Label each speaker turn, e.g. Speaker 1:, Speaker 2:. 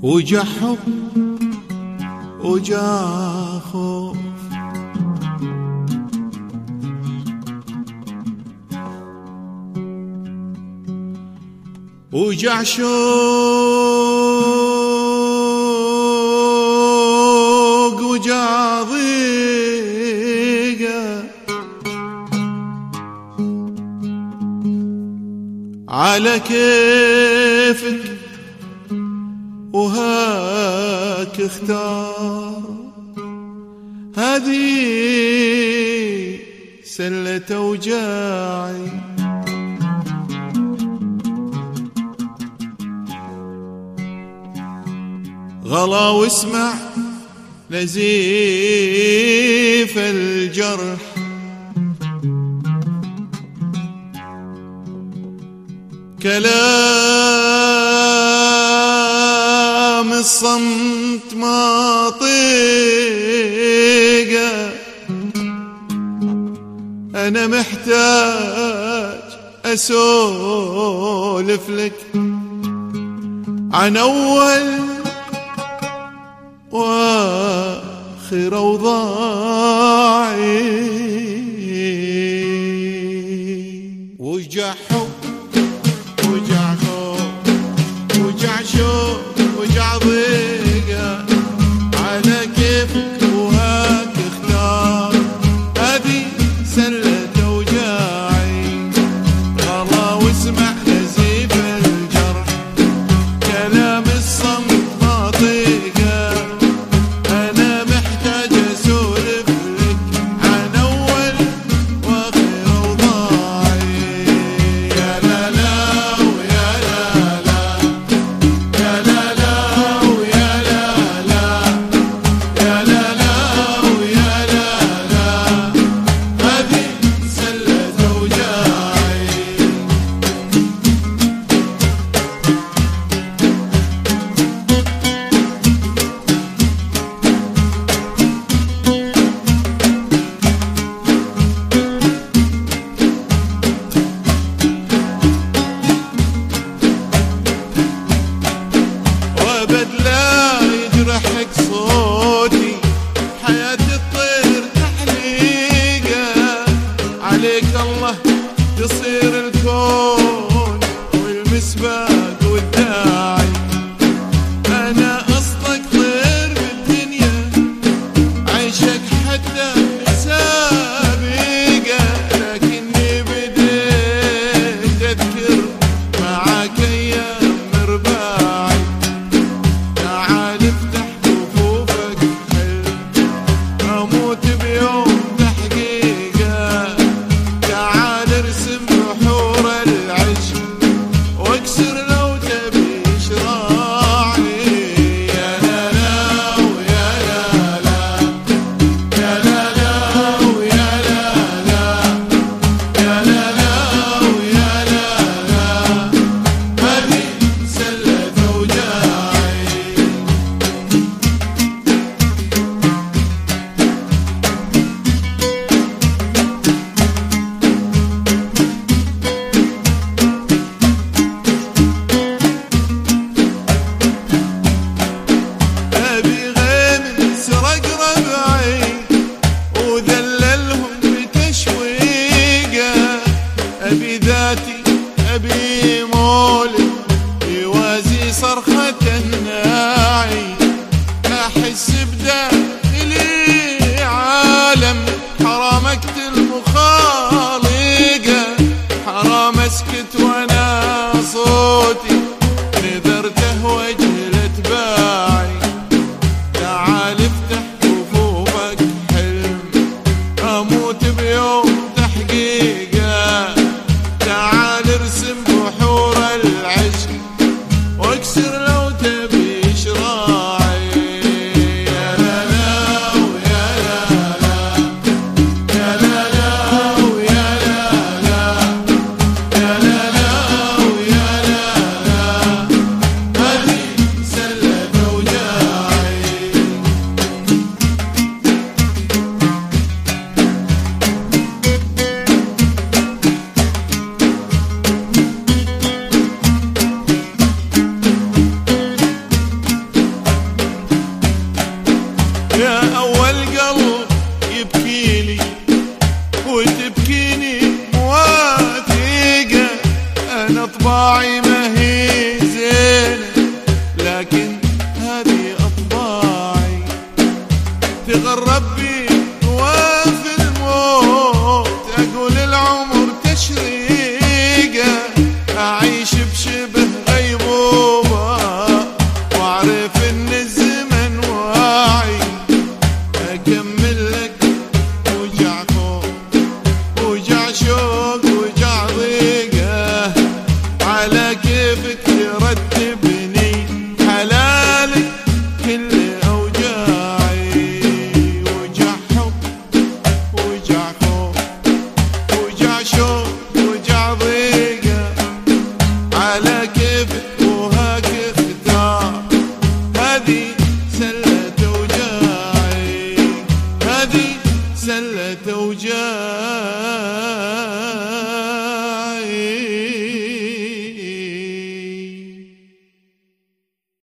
Speaker 1: وجا حب وجا خوف، وجا شوق وجا ضيقة على كيفك وهاك اختار. هذه سلة اوجاعي غلا واسمع نزيف الجرح، كلام الصمت ما طيقه. أنا محتاج أسولف لك عن أول وآخر أوضاعي. وجع حب وجع خوف وجع شوق وجع ضيقة على كيفك وهاك اختار. هذه سلة اوجاعي غلا واسمع نزيف الجرح، كلام الصمت ما طيقه. انا محتاج اسولف لك عن يا أول قلب يبكيلي وتبكيني مواتيقة. أنا طباعي ما هي زينة لكن هذه أطباعي تغرب